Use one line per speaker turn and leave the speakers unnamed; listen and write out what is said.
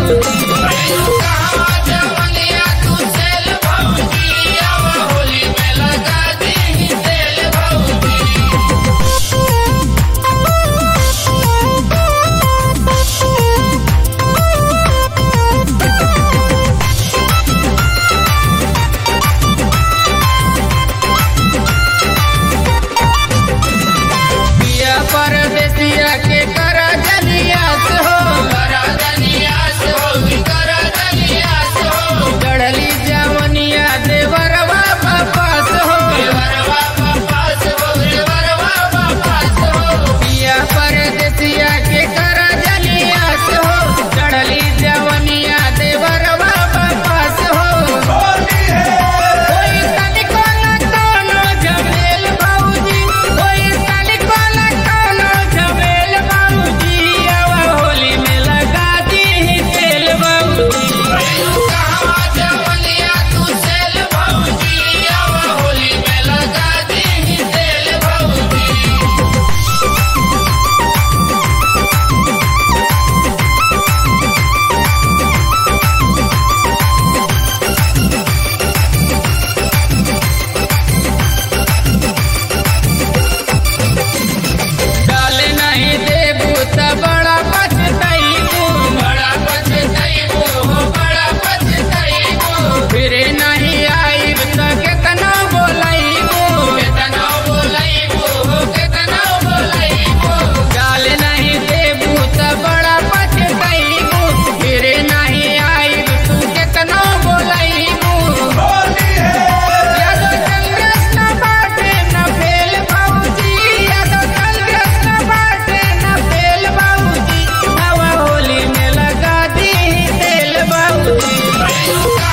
परदेसिया के करा जनियास हो, करा जनियास हो, करा जनियास हो। चढ़ली जवनिया देवरवा पास हो, देवरवा पास हो, देवरवा पास हो। पिया परदेसिया के करा जनियास हो, चढ़ली जवनिया देवरवा पास हो। कोई तनिको न कोनो झमेल भौजी, कोई तनिको न कोनो झमेल भौजी। आवा होली में लगा दी तेल भौजी। कहवा जवनिया तू सेल भौजी, आवा होली में लगा दी तेल भौजी। डाल नहीं देबू त बड़ा पछतैबू, बड़ा पछतैबू हो, बड़ा पछतैबू। फिर नहीं आईब त केतना बोलैबू, केतना बोलैबू हो, केतना बोलैबू। डाल नहीं देबू त बड़ा पछतैबू, फिर नहीं आईब तू केतना बोलैबू। यादव कांग्रेस न बाटे न फेल भौजी, यादव कांग्रेस न बाटे न फेल भौजी। हवा होली में लगा दी तेल भौजी।